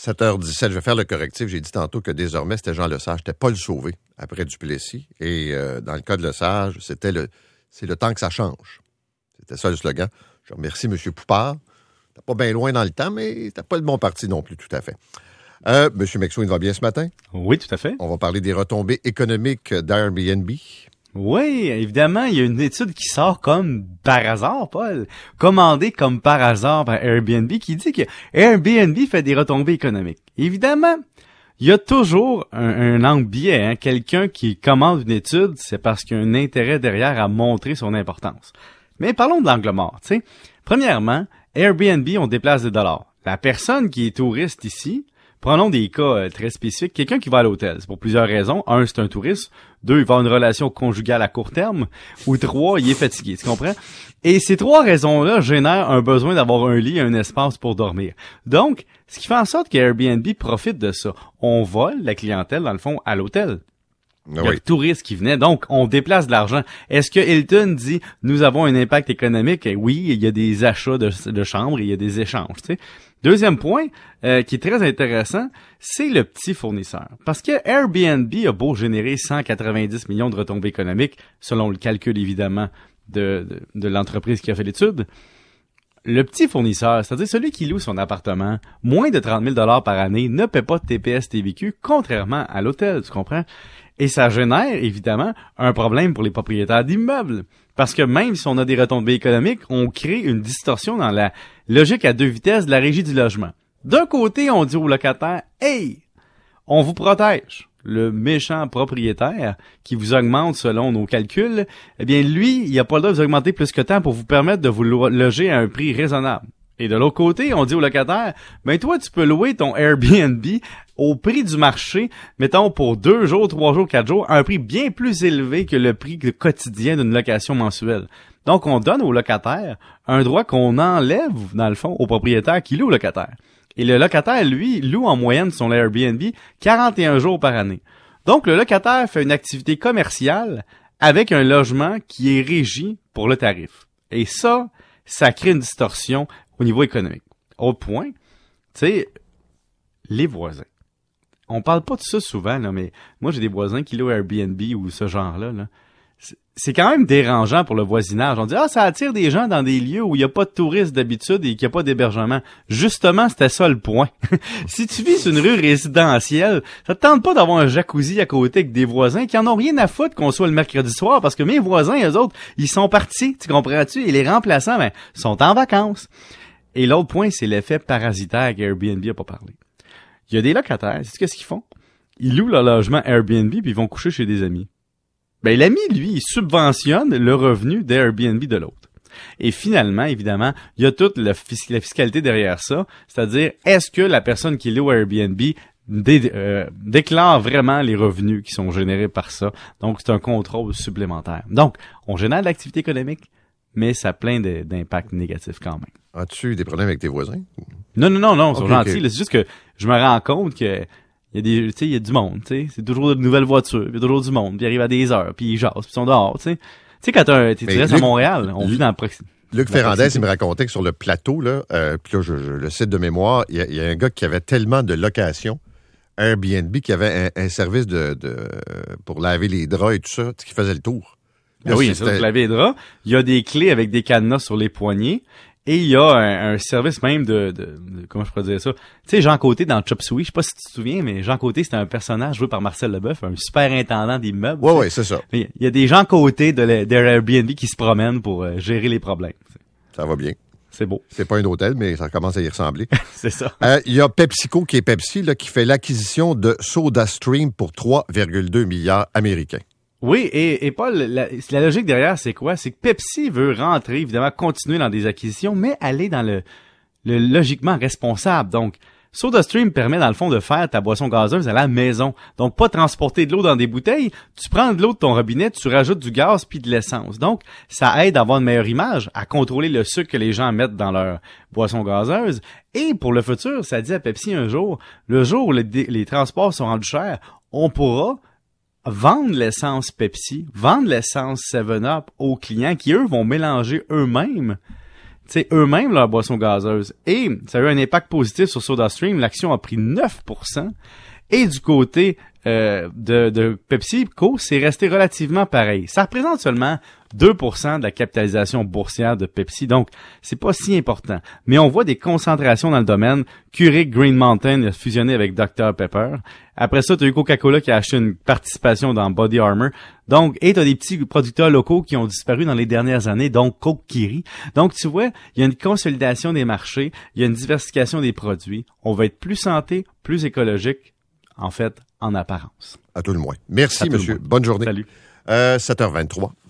7h17, je vais faire le correctif. J'ai dit tantôt que désormais, c'était Jean Lesage. C'était Paul Sauvé, après Duplessis. Et dans le cas de Lesage, c'est le temps que ça change. C'était ça le slogan. Je remercie M. Poupard. T'es pas bien loin dans le temps, mais t'as pas le bon parti non plus, tout à fait. M. Mexo, il va bien ce matin? Oui, tout à fait. On va parler des retombées économiques d'Airbnb. Oui, évidemment, il y a une étude qui sort comme par hasard, Paul, commandée comme par hasard par Airbnb, qui dit que Airbnb fait des retombées économiques. Évidemment, il y a toujours un angle biais. Hein? Quelqu'un qui commande une étude, c'est parce qu'il y a un intérêt derrière à montrer son importance. Mais parlons de l'angle mort, tu sais. Premièrement, Airbnb, on déplace des dollars. La personne qui est touriste ici, prenons des cas très spécifiques. Quelqu'un qui va à l'hôtel, c'est pour plusieurs raisons. 1, c'est un touriste. 2, il va avoir une relation conjugale à court terme. Ou 3, il est fatigué, tu comprends? Et ces 3 raisons-là génèrent un besoin d'avoir un lit et un espace pour dormir. Donc, ce qui fait en sorte qu'Airbnb profite de ça. On vole la clientèle, dans le fond, à l'hôtel. Il y a le touriste qui venait, donc on déplace de l'argent. Est-ce que Hilton dit « Nous avons un impact économique » ? Oui, il y a des achats de chambres et il y a des échanges, tu sais. Deuxième point, qui est très intéressant, c'est le petit fournisseur. Parce que Airbnb a beau générer 190 millions de retombées économiques, selon le calcul évidemment de l'entreprise qui a fait l'étude, le petit fournisseur, c'est-à-dire celui qui loue son appartement, moins de 30 000 $ par année, ne paie pas de TPS TVQ, contrairement à l'hôtel, tu comprends? Et ça génère, évidemment, un problème pour les propriétaires d'immeubles. Parce que même si on a des retombées économiques, on crée une distorsion dans la logique à 2 vitesses de la régie du logement. D'un côté, on dit aux locataires, « Hey, on vous protège. » Le méchant propriétaire qui vous augmente selon nos calculs, eh bien, lui, il n'a pas le droit de vous augmenter plus que tant pour vous permettre de vous loger à un prix raisonnable. Et de l'autre côté, on dit aux locataires, ben toi, tu peux louer ton Airbnb au prix du marché, mettons pour 2 jours, 3 jours, 4 jours, à un prix bien plus élevé que le prix quotidien d'une location mensuelle. Donc, on donne aux locataires un droit qu'on enlève, dans le fond, au propriétaire qui loue au locataire. Et le locataire, lui, loue en moyenne son Airbnb 41 jours par année. Donc, le locataire fait une activité commerciale avec un logement qui est régi pour le tarif. Et ça crée une distorsion au niveau économique. Autre point, tu sais, les voisins. On parle pas de ça souvent, là, mais moi, j'ai des voisins qui louent Airbnb ou ce genre-là, là. C'est quand même dérangeant pour le voisinage. On dit, ça attire des gens dans des lieux où il n'y a pas de touristes d'habitude et qu'il n'y a pas d'hébergement. Justement, c'était ça le point. Si tu vis sur une rue résidentielle, ça te tente pas d'avoir un jacuzzi à côté avec des voisins qui en ont rien à foutre qu'on soit le mercredi soir parce que mes voisins, eux autres, ils sont partis, tu comprends-tu? Et les remplaçants, sont en vacances. Et l'autre point, c'est l'effet parasitaire qu'Airbnb n'a pas parlé. Il y a des locataires, c'est qu'est-ce qu'ils font? Ils louent leur logement Airbnb puis ils vont coucher chez des amis. Ben, l'ami, lui, il subventionne le revenu d'Airbnb de l'autre. Et finalement, évidemment, il y a toute la fiscalité derrière ça. C'est-à-dire, est-ce que la personne qui loue Airbnb déclare vraiment les revenus qui sont générés par ça? Donc, c'est un contrôle supplémentaire. Donc, on génère de l'activité économique, mais ça a plein d'impacts négatifs quand même. As-tu des problèmes avec tes voisins? Non, ils sont gentils. Là, c'est juste que je me rends compte que il y a du monde, tu sais. C'est toujours de nouvelles voitures, puis il y a toujours du monde, puis ils arrivent à des heures, puis ils jasent, puis ils sont dehors, tu sais. Tu sais, quand tu restes à Montréal, on vit dans la proximité. Luc Ferrandez, il me racontait que sur le plateau, là, puis là, je le cite de mémoire, il y a un gars qui avait tellement de locations Airbnb qu'il y avait un service pour laver les draps et tout ça, qui faisait le tour. Là, oui, c'est ça, pour laver les draps. Il y a des clés avec des cadenas sur les poignets. Et il y a un service même de comment je pourrais dire ça? Tu sais, Jean Côté dans Chop Suey, je sais pas si tu te souviens, mais Jean Côté, c'était un personnage joué par Marcel Leboeuf, un super intendant d'immeubles. Ouais, c'est ça. Il y a des Jean Côté de Airbnb qui se promènent pour gérer les problèmes. Ça va bien. C'est beau. C'est pas un hôtel, mais ça commence à y ressembler. C'est ça. Il y a PepsiCo, qui est Pepsi, là, qui fait l'acquisition de SodaStream pour 3,2 milliards américains. Oui, et Paul, la logique derrière, c'est quoi? C'est que Pepsi veut rentrer, évidemment, continuer dans des acquisitions, mais aller dans le logiquement responsable. Donc, SodaStream permet, dans le fond, de faire ta boisson gazeuse à la maison. Donc, pas transporter de l'eau dans des bouteilles. Tu prends de l'eau de ton robinet, tu rajoutes du gaz puis de l'essence. Donc, ça aide à avoir une meilleure image, à contrôler le sucre que les gens mettent dans leur boisson gazeuse. Et pour le futur, ça dit à Pepsi un jour, le jour où les transports sont rendus chers, on pourra vendre l'essence Pepsi, vendre l'essence 7-Up aux clients qui, eux, vont mélanger eux-mêmes eux-mêmes leur boisson gazeuse. Et ça a eu un impact positif sur SodaStream. L'action a pris 9%. Et du côté de PepsiCo, c'est resté relativement pareil. Ça représente seulement 2% de la capitalisation boursière de Pepsi, donc c'est pas si important. Mais on voit des concentrations dans le domaine. Keurig Green Mountain a fusionné avec Dr Pepper. Après ça, tu as eu Coca-Cola qui a acheté une participation dans Body Armor. Donc, et tu as des petits producteurs locaux qui ont disparu dans les dernières années, donc Coke Kiri. Donc, tu vois, il y a une consolidation des marchés, il y a une diversification des produits. On va être plus santé, plus écologique, en fait, en apparence. À tout le moins. Merci, monsieur. Bonne journée. Salut. 7h23.